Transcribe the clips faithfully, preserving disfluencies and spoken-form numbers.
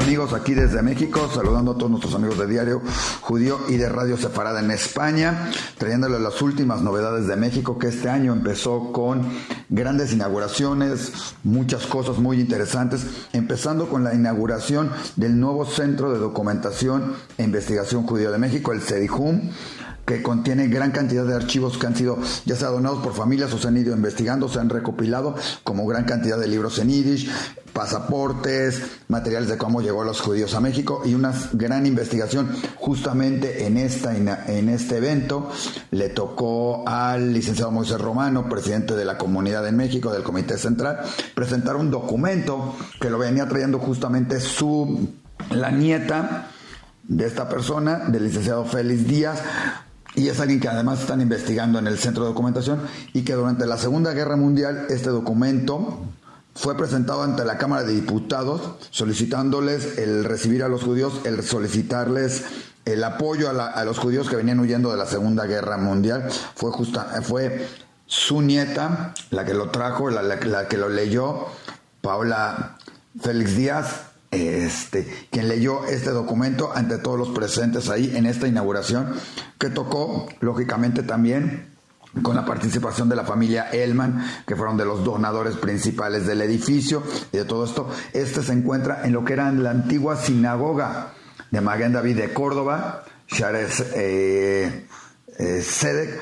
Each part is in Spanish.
amigos? Aquí desde México, saludando a todos nuestros amigos de Diario Judío y de Radio Sefarada en España, trayéndoles las últimas novedades de México, que este año empezó con grandes inauguraciones, muchas cosas muy interesantes, empezando con la inauguración del nuevo Centro de Documentación e Investigación Judío de México, el CEDIJUM, que contiene gran cantidad de archivos que han sido ya sea donados por familias o se han ido investigando, se han recopilado como gran cantidad de libros en yiddish, pasaportes, materiales de cómo llegó los judíos a México y una gran investigación. Justamente en, esta, en este evento le tocó al licenciado Moisés Romano, presidente de la Comunidad en México, del Comité Central, presentar un documento que lo venía trayendo justamente su, la nieta de esta persona, del licenciado Félix Díaz, y es alguien que además están investigando en el Centro de Documentación, y que durante la Segunda Guerra Mundial este documento fue presentado ante la Cámara de Diputados, solicitándoles el recibir a los judíos, el solicitarles el apoyo a, la, a los judíos que venían huyendo de la Segunda Guerra Mundial. Fue, justa, fue su nieta la que lo trajo, la, la, la que lo leyó, Paola Félix Díaz, Este, quien leyó este documento ante todos los presentes ahí en esta inauguración, que tocó lógicamente también con la participación de la familia Elman, que fueron de los donadores principales del edificio y de todo esto. Este se encuentra en lo que era la antigua sinagoga de Maguen David de Córdoba, Shaare eh, eh, Sedek,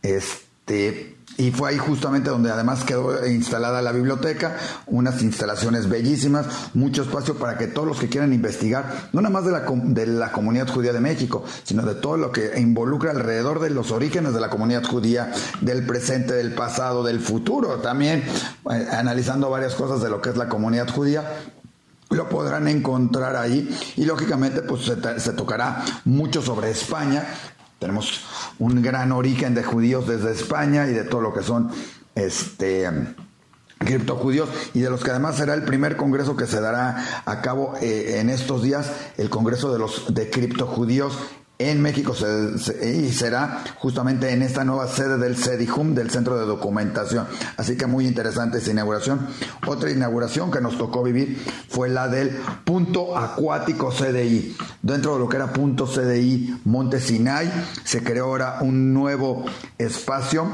este y fue ahí justamente donde además quedó instalada la biblioteca, unas instalaciones bellísimas, mucho espacio para que todos los que quieran investigar, no nada más de la, de la comunidad judía de México, sino de todo lo que involucra alrededor de los orígenes de la comunidad judía, del presente, del pasado, del futuro, también eh, analizando varias cosas de lo que es la comunidad judía. Lo podrán encontrar ahí y lógicamente pues se, se tocará mucho sobre España. Tenemos un gran origen de judíos desde España y de todo lo que son este criptojudíos, y de los que además será el primer congreso que se dará a cabo eh, en estos días, el congreso de los de criptojudíos en México, se, se, y será justamente en esta nueva sede del CEDIJUM, del Centro de Documentación. Así que muy interesante esa inauguración. Otra inauguración que nos tocó vivir fue la del Punto Acuático C D I. Dentro de lo que era Punto C D I Monte Sinai, se creó ahora un nuevo espacio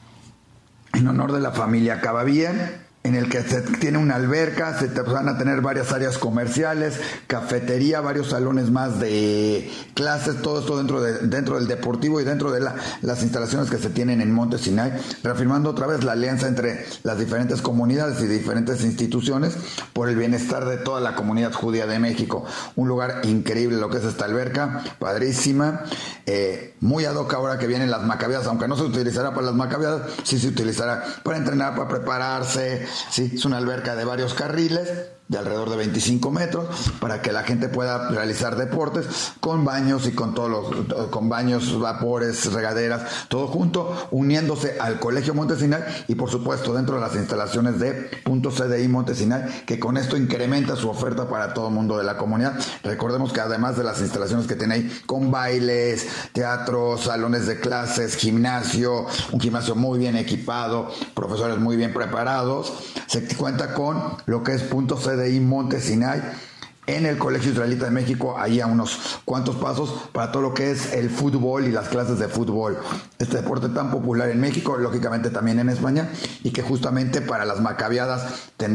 en honor de la familia Cababian, en el que se tiene una alberca, se te van a tener varias áreas comerciales, cafetería, varios salones más de clases, todo esto dentro de dentro del deportivo y dentro de la, las instalaciones que se tienen en Monte Sinai, reafirmando otra vez la alianza entre las diferentes comunidades y diferentes instituciones por el bienestar de toda la comunidad judía de México. Un lugar increíble lo que es esta alberca, padrísima, eh, muy ad hoc ahora que vienen las macabeadas, aunque no se utilizará para las macabeadas, sí se utilizará para entrenar, para prepararse. Sí, es una alberca de varios carriles, de alrededor de veinticinco metros, para que la gente pueda realizar deportes con baños y con todos los, con baños, vapores, regaderas, todo junto, uniéndose al Colegio Monte Sinai y por supuesto dentro de las instalaciones de Punto C D I Monte Sinai, que con esto incrementa su oferta para todo el mundo de la comunidad. Recordemos que además de las instalaciones que tiene ahí, con bailes, teatro, salones de clases, gimnasio, un gimnasio muy bien equipado, profesores muy bien preparados, se cuenta con lo que es Punto C D I Monte Sinai en el Colegio Israelita de México, ahí a unos cuantos pasos, para todo lo que es el fútbol y las clases de fútbol. Este deporte tan popular en México, lógicamente también en España, y que justamente para las macabeadas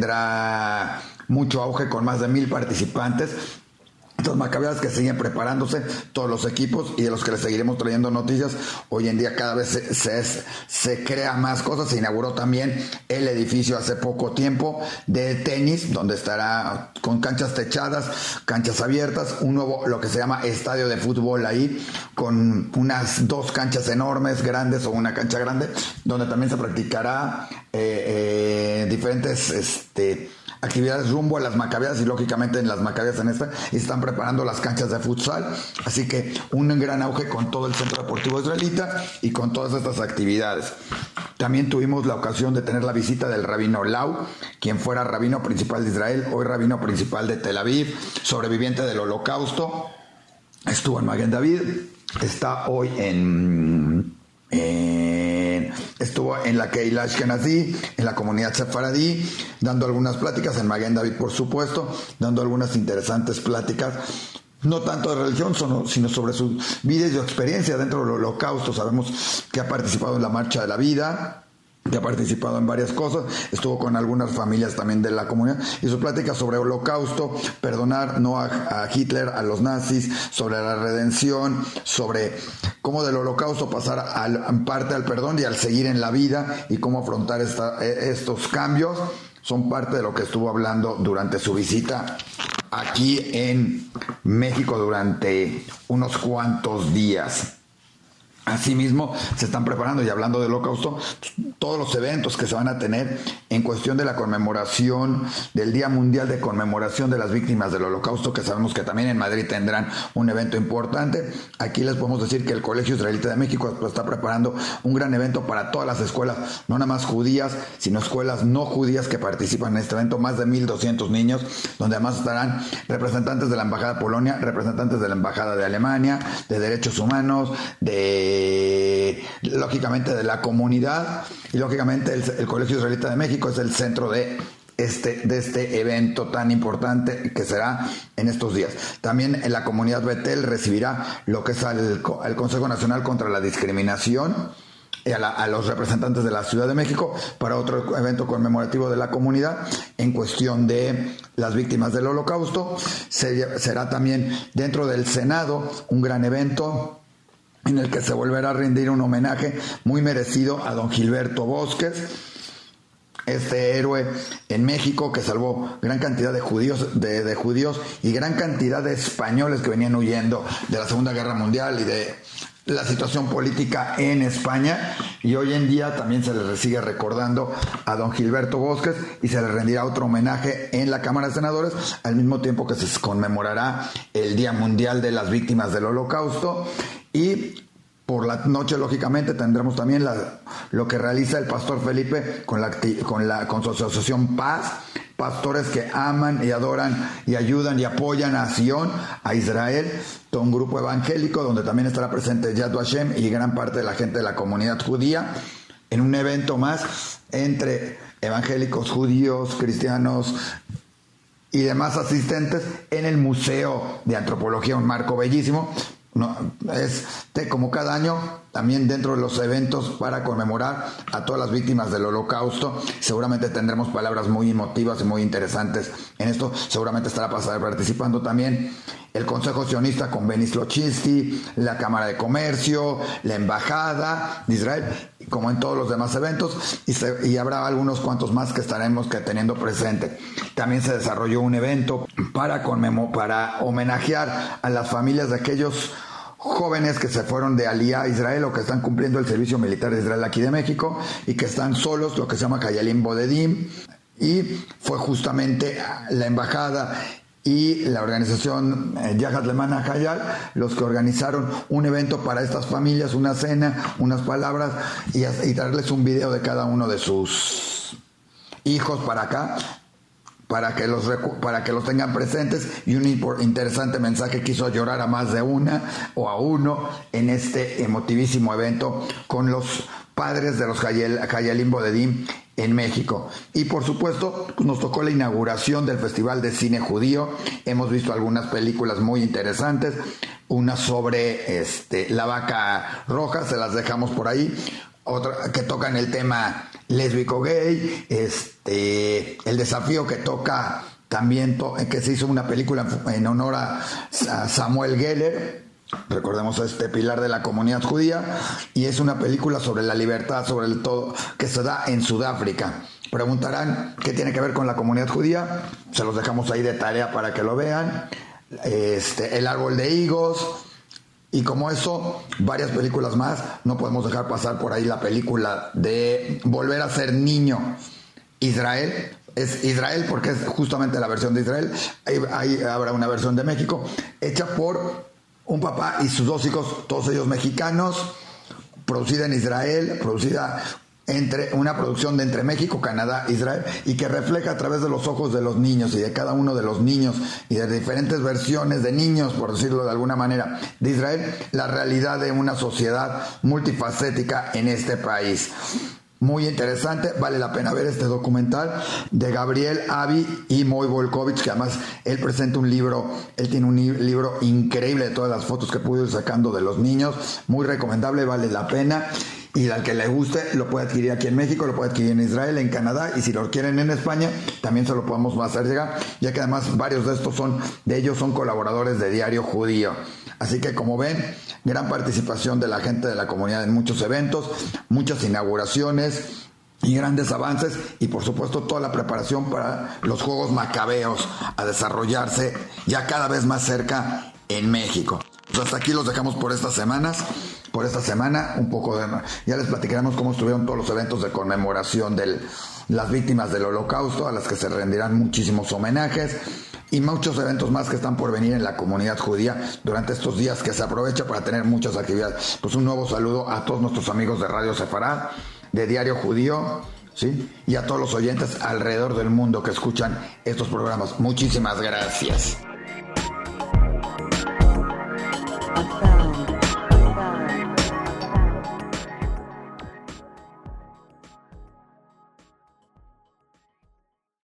tendrá mucho auge con más de mil participantes. Estas macabeadas que siguen preparándose, todos los equipos, y de los que les seguiremos trayendo noticias. Hoy en día cada vez se, se, se crea más cosas. Se inauguró también el edificio hace poco tiempo de tenis, donde estará con canchas techadas, canchas abiertas, un nuevo, lo que se llama estadio de fútbol ahí, con unas dos canchas enormes, grandes, o una cancha grande, donde también se practicará eh, eh, diferentes este actividades rumbo a las macabeadas, y lógicamente en las macabeadas en esta y están preparando las canchas de futsal, así que un gran auge con todo el Centro Deportivo Israelita y con todas estas actividades. También tuvimos la ocasión de tener la visita del rabino Lau, quien fuera rabino principal de Israel, hoy rabino principal de Tel Aviv, sobreviviente del Holocausto. Estuvo en Maguen David, está hoy en Eh, estuvo en la Keilah Ashkenazí, en la comunidad sefaradí, dando algunas pláticas, en Maguen David por supuesto, dando algunas interesantes pláticas, no tanto de religión, sino sobre su vida y su experiencia dentro del Holocausto. Sabemos que ha participado en la Marcha de la Vida, que ha participado en varias cosas, estuvo con algunas familias también de la comunidad, y su plática sobre el Holocausto, perdonar no a, a Hitler, a los nazis, sobre la redención, sobre cómo del Holocausto pasar al, en parte al perdón y al seguir en la vida, y cómo afrontar esta, estos cambios, son parte de lo que estuvo hablando durante su visita aquí en México durante unos cuantos días. Asimismo, se están preparando, y hablando del Holocausto, todos los eventos que se van a tener en cuestión de la conmemoración del Día Mundial de Conmemoración de las Víctimas del Holocausto, que sabemos que también en Madrid tendrán un evento importante. Aquí les podemos decir que el Colegio Israelita de México está preparando un gran evento para todas las escuelas, no nada más judías, sino escuelas no judías que participan en este evento, más de mil doscientos niños, donde además estarán representantes de la Embajada de Polonia, representantes de la Embajada de Alemania, de Derechos Humanos, de Eh, lógicamente de la comunidad, y lógicamente el, el Colegio Israelita de México es el centro de este, de este evento tan importante que será en estos días. También en la comunidad Betel recibirá lo que es el, el Consejo Nacional contra la Discriminación, y a, la, a los representantes de la Ciudad de México para otro evento conmemorativo de la comunidad en cuestión de las víctimas del Holocausto. Se, será también dentro del Senado un gran evento en el que se volverá a rendir un homenaje muy merecido a don Gilberto Bosques, este héroe en México que salvó gran cantidad de judíos, de, de judíos y gran cantidad de españoles que venían huyendo de la Segunda Guerra Mundial y de la situación política en España, y hoy en día también se le sigue recordando a don Gilberto Bosques, y se le rendirá otro homenaje en la Cámara de Senadores, al mismo tiempo que se conmemorará el Día Mundial de las Víctimas del Holocausto. Y por la noche, lógicamente, tendremos también la, lo que realiza el pastor Felipe con, la, con, la, con su asociación Paz, pastores que aman y adoran y ayudan y apoyan a Sion, a Israel, todo un grupo evangélico donde también estará presente Yad Vashem y gran parte de la gente de la comunidad judía, en un evento más entre evangélicos, judíos, cristianos y demás asistentes en el Museo de Antropología, un marco bellísimo. No, es de, como cada año, también dentro de los eventos para conmemorar a todas las víctimas del Holocausto. Seguramente tendremos palabras muy emotivas y muy interesantes en esto. Seguramente estará participando también el Consejo Sionista con Benny Slochinsky, la Cámara de Comercio, la Embajada de Israel, como en todos los demás eventos, y, se, y habrá algunos cuantos más que estaremos que teniendo presente. También se desarrolló un evento para, conmemo, para homenajear a las familias de aquellos jóvenes que se fueron de Aliyah a Israel o que están cumpliendo el servicio militar de Israel aquí de México y que están solos, lo que se llama Hayalim Bodedim, y fue justamente la embajada y la organización Yahad Leman Hayal los que organizaron un evento para estas familias, una cena, unas palabras y, y darles un video de cada uno de sus hijos para acá, para que los para que los tengan presentes, y un interesante mensaje que hizo llorar a más de una o a uno en este emotivísimo evento con los padres de los Hayalim Bodedim en México. Y por supuesto nos tocó la inauguración del Festival de Cine Judío. Hemos visto algunas películas muy interesantes, una sobre este la vaca roja, se las dejamos por ahí, otra que tocan el tema lésbico gay, este el desafío que toca también to, que se hizo una película en honor a, a Samuel Geller, recordemos a este pilar de la comunidad judía, y es una película sobre la libertad, sobre el todo que se da en Sudáfrica. Preguntarán qué tiene que ver con la comunidad judía, se los dejamos ahí de tarea para que lo vean. Este, el árbol de higos, y como eso, varias películas más. No podemos dejar pasar por ahí la película de Volver a ser niño, Israel. Es Israel porque es justamente la versión de Israel. Ahí, ahí habrá una versión de México, hecha por un papá y sus dos hijos, todos ellos mexicanos, producida en Israel, producida entre una producción de entre México, Canadá, Israel, y que refleja a través de los ojos de los niños y de cada uno de los niños y de diferentes versiones de niños, por decirlo de alguna manera, de Israel, la realidad de una sociedad multifacética en este país. Muy interesante, vale la pena ver este documental de Gabriel Avi y Moy Volkovich, que además él presenta un libro, él tiene un libro increíble de todas las fotos que pudo ir sacando de los niños, muy recomendable, vale la pena. Y al que le guste lo puede adquirir aquí en México, lo puede adquirir en Israel, en Canadá, y si lo quieren en España también se lo podemos hacer llegar, ya que además varios de estos son, de ellos son colaboradores de Diario Judío. Así que como ven, gran participación de la gente de la comunidad en muchos eventos, muchas inauguraciones y grandes avances, y por supuesto toda la preparación para los Juegos Macabeos a desarrollarse ya cada vez más cerca en México. Pues hasta aquí los dejamos por estas semanas, por esta semana, un poco de, ya les platicaremos cómo estuvieron todos los eventos de conmemoración de las víctimas del Holocausto, a las que se rendirán muchísimos homenajes, y muchos eventos más que están por venir en la comunidad judía durante estos días, que se aprovecha para tener muchas actividades. Pues un nuevo saludo a todos nuestros amigos de Radio Sefarad, de Diario Judío, ¿sí? Y a todos los oyentes alrededor del mundo que escuchan estos programas. Muchísimas gracias.